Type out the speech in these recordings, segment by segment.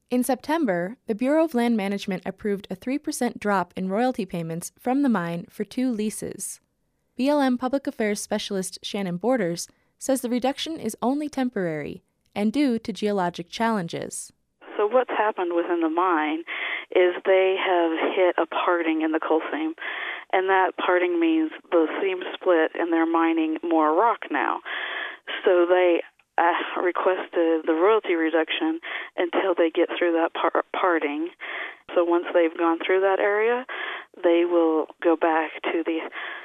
In September, the Bureau of Land Management approved a 3% drop in royalty payments from the mine for 2 leases. BLM Public Affairs Specialist Shannon Borders says the reduction is only temporary and due to geologic challenges. So what's happened within the mine is they have hit a parting in the coal seam, and that parting means the seam split and they're mining more rock now. So they requested the royalty reduction until they get through that parting. So once they've gone through that area, they will go back to the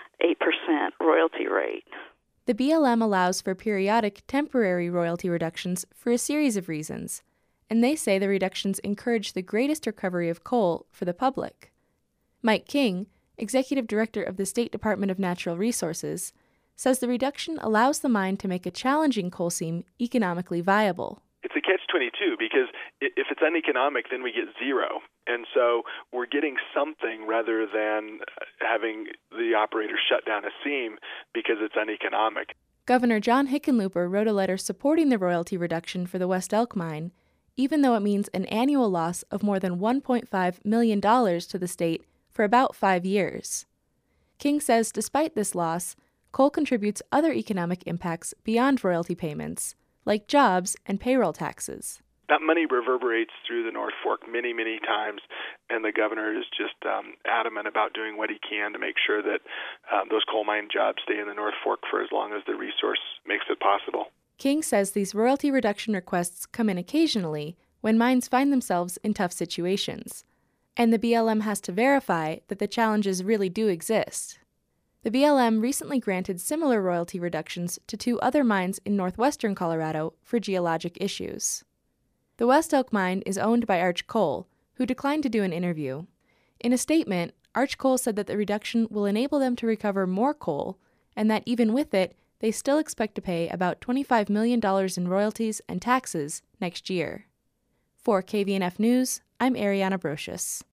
8% royalty rate. The BLM allows for periodic temporary royalty reductions for a series of reasons, and they say the reductions encourage the greatest recovery of coal for the public. Mike King, executive director of the State Department of Natural Resources, says the reduction allows the mine to make a challenging coal seam economically viable. It's a catch-22 because if it's uneconomic, then we get zero. And so we're getting something rather than having the operator shut down a seam because it's uneconomic. Governor John Hickenlooper wrote a letter supporting the royalty reduction for the West Elk mine, even though it means an annual loss of more than $1.5 million to the state for about 5 years. King says despite this loss, coal contributes other economic impacts beyond royalty payments, like jobs and payroll taxes. That money reverberates through the North Fork many, many times, and the governor is just adamant about doing what he can to make sure that those coal mine jobs stay in the North Fork for as long as the resource makes it possible. King says these royalty reduction requests come in occasionally when mines find themselves in tough situations, and the BLM has to verify that the challenges really do exist. The BLM recently granted similar royalty reductions to 2 other mines in northwestern Colorado for geologic issues. The West Elk mine is owned by Arch Coal, who declined to do an interview. In a statement, Arch Coal said that the reduction will enable them to recover more coal, and that even with it, they still expect to pay about $25 million in royalties and taxes next year. For KVNF News, I'm Ariana Brocious.